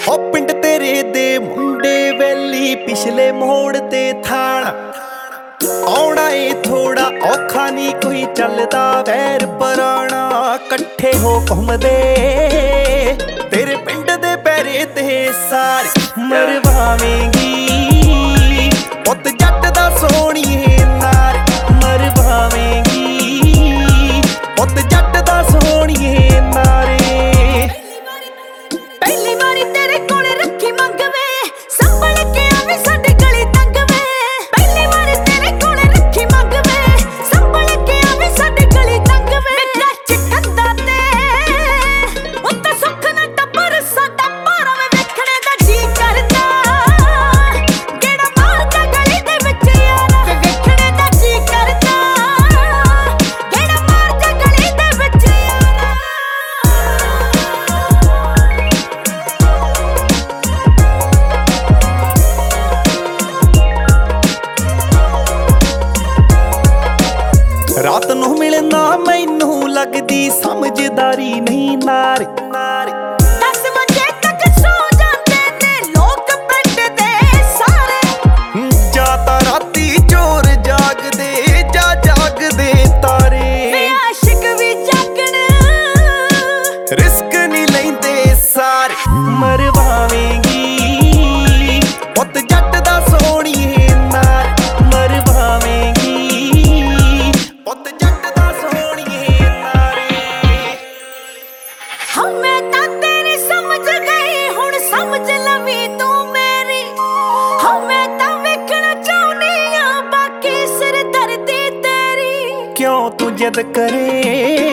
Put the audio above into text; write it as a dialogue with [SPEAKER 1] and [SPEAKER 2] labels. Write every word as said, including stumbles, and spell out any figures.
[SPEAKER 1] ਹੋ ਪਿੰਡ ਤੇਰੇ ਦੇ ਮੁੰਡੇ ਵੈਲੀ ਪਿਛਲੇ ਮੋੜ ਤੇ ਥਾਣਾ ਆਉਣਾ ਏ ਥੋੜਾ ਔਖਾ ਨਹੀਂ ਕੋਈ ਚੱਲਦਾ ਵੈਰ ਪੁਰਾਣਾ ਇਕੱਠੇ ਹੋ ਘੁੰਮਦੇ ਤੇਰੇ ਪਿੰਡ ਦੇ ਪੈਰੇ ਤੇ ਸਾਰੇ ਮਰਵਾਵੇਂਗੀ ਪੁੱਤ ਜੱਟ ਦਾ ਸੋਹਣੀਏ ਨਾਰ ਮਰਵਾਵੇਂਗੀ ਪੁੱਤ ਜੱਟ ਦਾ ਸੋਹਣੀਏ ਨਾਰੇ
[SPEAKER 2] ਪਹਿਲੀ ਵਾਰੀ ਤੇਰੇ ਕੋਲ ਰੱਖੀ ਮੰਗਵੇ ਸੰਭਲ ਕੇ ਆਵੇਂ ਸਾਡੀ ਗਲੀ ਤੰਗ ਵੇ ਪਹਿਲੀ ਵਾਰੀ ਤੇਰੇ ਕੋਲ ਰੱਖੀ ਮੰਗਵੇ ਸੰਭਲ ਕੇ ਆਵੇਂ ਸਾਡੀ ਗਲੀ ਤੰਗ ਵੇ ਕੱਚ ਕੰਦਾ ਤੇ ਉੱਤੇ ਸੁੱਖ ਨਾ ਟੱਬਰ ਸਾਡਾ ਪਾਰਾ ਵੇ ਵੇਖਣੇ ਦਾ ਜੀ ਕਰਦਾ ਕਿਹੜਾ ਮਾਰਦਾ ਗਲੀ ਦੇ ਵਿੱਚ ਯਾਰਾ ਵੇ ਵੇਖਣੇ ਦਾ ਜੀ ਕਰਦਾ ਕਿਹੜਾ ਮਾਰਦਾ ਗਲੀ ਦੇ ਵਿੱਚ ਯਾਰਾ
[SPEAKER 1] ਰਾਤ ਨੂੰ ਮਿਲਣਾ ਮੈਨੂੰ ਲੱਗਦੀ ਸਮਝਦਾਰੀ ਨਹੀਂ ਨਾਰ
[SPEAKER 2] ਦਸ ਵਜੇ ਤੱਕ ਸੌ ਜਾਂਦੇ ਨੇ ਲੋਕ ਪਿੰਡ ਦੇ ਸਾਰੇ
[SPEAKER 1] ਜਾਂ ਤਾਂ ਰਾਤੀ ਚੋਰ ਜਾਗਦੇ ਜਾਂ ਜਾਗਦੇ ਤਾਰੇ
[SPEAKER 2] ਵੇ ਆਸ਼ਿਕ ਵੀ ਜਾਗਣ
[SPEAKER 1] ਰਿਸਕ ਨਹੀਂ ਲੈਂਦੇ ਸਾਰੇ ਮਰਵਾਵੇਂਗੀ ਪੁੱਤ ਜੱਟ ਦਾ ਸੋਹਣੀਏ ਨਾਰ ਮਰਵਾਵੇਂਗੀ ਪੁੱਤ ਜੱਟ ਦਾ ਸੋਹਣੀਏ ਨਾਰੇ
[SPEAKER 2] ਹਾਂ ਮੈਂ ਤਾਂ ਤੇਰੀ ਸਮਝ ਗਈ ਹੁਣ ਸਮਝ ਲਵੀਂ ਤੂੰ ਮੇਰੀ ਹਾਂ ਮੈਂ ਤਾਂ ਵੇਖਣਾ ਚਾਹੁੰਦੀ ਆ ਬਾਕੀ ਸਿਰਦਰਦੀ ਤੇਰੀ
[SPEAKER 1] ਕਿਉਂ ਤੂੰ ਜਿੱਦ ਕਰੇ